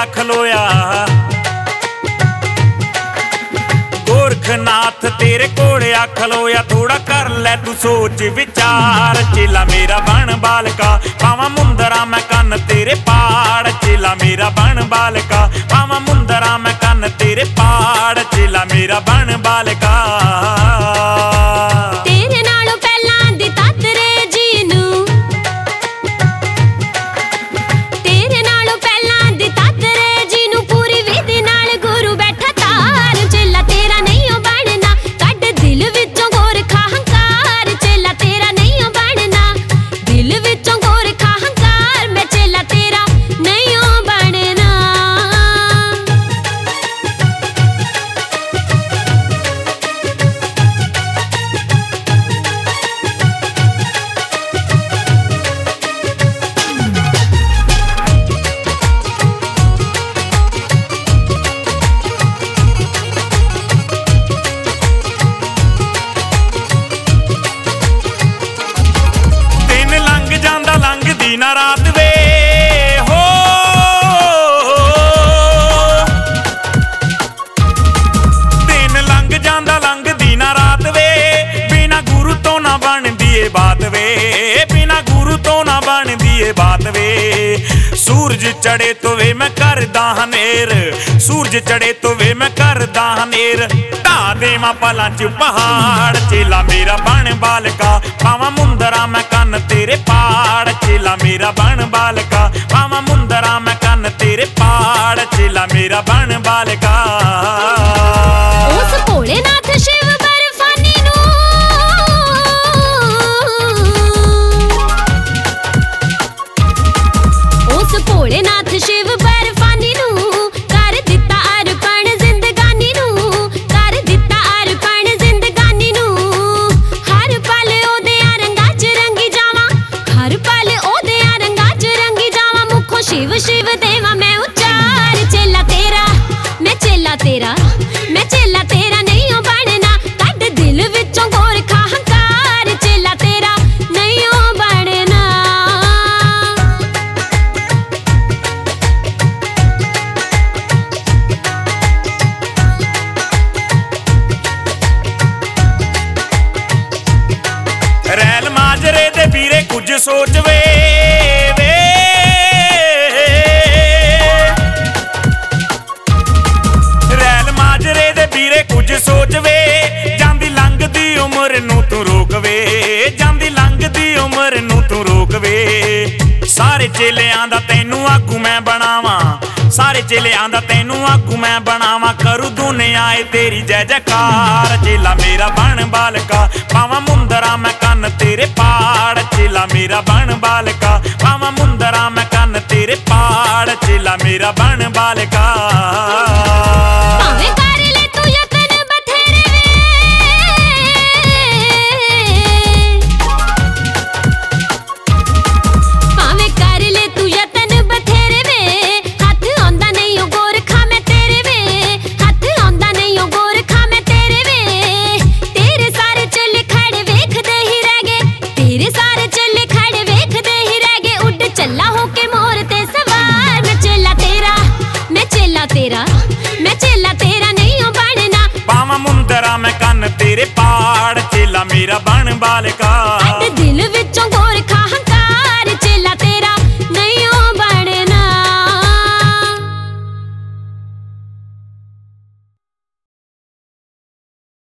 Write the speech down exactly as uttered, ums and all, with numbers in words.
खलोया। गोरखनाथ तेरे कोले आ खलोया, थोड़ा कर ले तू सोच विचार। चेला मेरा बन बालका पावा मुंदरा मैं कन तेरे पाड़। चेला मेरा बन बालका पावा मुंदरा मैं कन तेरे पाड़। चेला मेरा बन बालका। तेरे नालों पहला दी तातरे जीनू, तेरे नालों पहला दी तातरे जीनू, पूरी विधि नाल गुरु बैठा तार। चेला तेरा नहीं हो बनना, कड दिल विचों गोरखा हंकार। चेला तेरा नहीं हो बनना, दिल विचों गोरखा हंकार। मैं चेला तेरा नहीं हो बनना। दिन लंघ जांदा लंघदी ना रात वे हो। दिन लंघ जांदा लंघदी ना रात वे, बिना गुरु तो ना बनदी ए बात वे। बिना गुरु तो ना बनदी ए बात वे। सूरज चढ़े तो वे मैं करदा हनेर, सूरज चढ़े तो वे मैं करदा हनेर। ढा देवां पलां च पहाड़। चेला मेरा बन बालका पावा मुंदरा मैं कन तेरे पाड़। चेला मेरा बन बालका पावा मुंदरा मैं कन तेरे पाड़। चेला मेरा बन बालका। उस भोलेनाथ शिव बर्फानी नू, उस भोलेनाथ शिव बर्फानी नू, कर दिता अर्पण जिंदगानी नू, कर दिता अर्पण जिंदगानी नू। हर पल ओदियां रंगां च रंगी जावां, हर पल ओदियां रंगां च रंगी जावां। मुखों शिव शिव देवां मैं उच्चार। चेला तेरा मैं चेला तेरा मैं चेला तेरा नहीं हो बनना, कड दिल विचों गोरखा हंकार। चेला तेरा नहीं हो बनना। रैल माजरे दे बीरे कुछ सोच वे वे। रैल माजरे दे बीरे कुछ सोच वे, जांदी लंघदी उमर नू तू रोक वे। जांदी लंघदी उमर नू तू रोक वे। सारे चेलियां दा तैनू आगू मैं बनावां, सारे चेलियां दा तैनू आगू मैं बनावां। करू दुनिया ए तेरी जय जयकार। चेला मेरा बन बालका पावा मुंदरा मैं कन तेरे पाड़। चेला मेरा बन बालका पावा मुंदरा मैं कन तेरे पाड़। चेला मेरा बन बालका। भावें कर ले तू यतन बथेरे वे, भावें कर ले तू यतन बथेरे वे। हथ आंदा नहीं ओ गोरखा मैं तेरे वे, हथ आंदा नहीं ओ गोरखा मैं तेरे वे। तेरे सारे चले खड़े वेखदे ही रह गए, तेरे सारे चले खड़े वेखदे ही रह गए। उड़ चला होके मोर ते सवार। मैं चेला तेरा मैं चेला तेरा मैं चेला तेरा नहीं हो बनना। पावा मुंदरा मैं कन तेरे पाड़। चेला मेरा बन बालका।